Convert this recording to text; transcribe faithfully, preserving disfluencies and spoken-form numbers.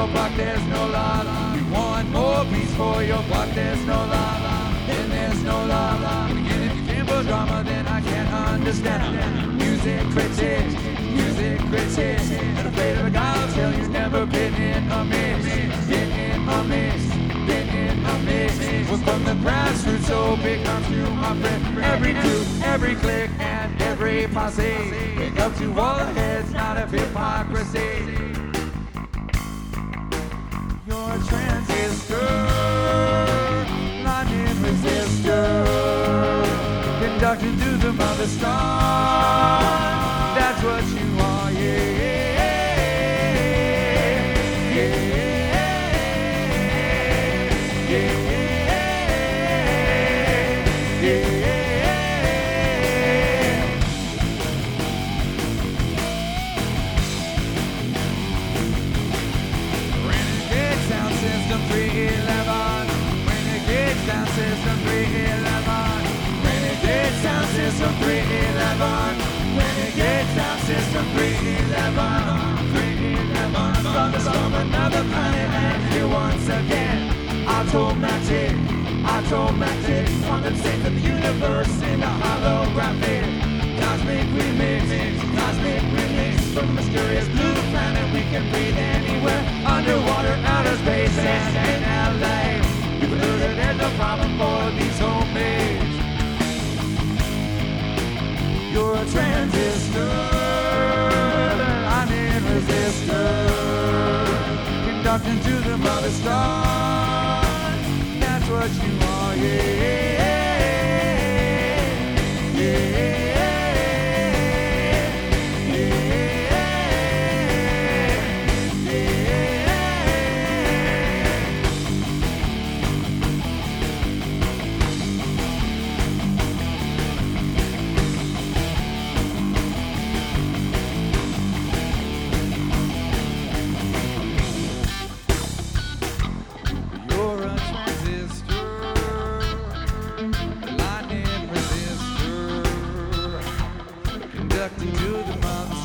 your buck, there's no love. You want more peace for your buck, there's no love. Then there's no love. And again, if you came for drama, then I can't understand. Music critics, music critics, and afraid of a guy who'll tell you never been in a mix, been in a mix, been in a mix. We're from the grassroots, so big arms to my friend. Every crew, every clique, and every posse. Big up to all the heads, not of hypocrisy. Your transistor, lightning resistor, conducting to the mother star. That's what you are, yeah, yeah, yeah, yeah, yeah, yeah. Renegade sound system three eleven. Renegade sound system three eleven. Renegade sound system three eleven. Renegade sound system three eleven. three eleven. Brothers from another planet and here once again. Automatic, automatic. Condensate the universe in a holographic. Cosmic remix, cosmic remix. From a mysterious blue planet we can breathe anywhere. Underwater, outer space, and in L A. People know that there's no problem for these homies. You're a transistor, lightning resistor, conducting to the mother star. That's what you are, yeah, yeah, yeah. Conducting to the mother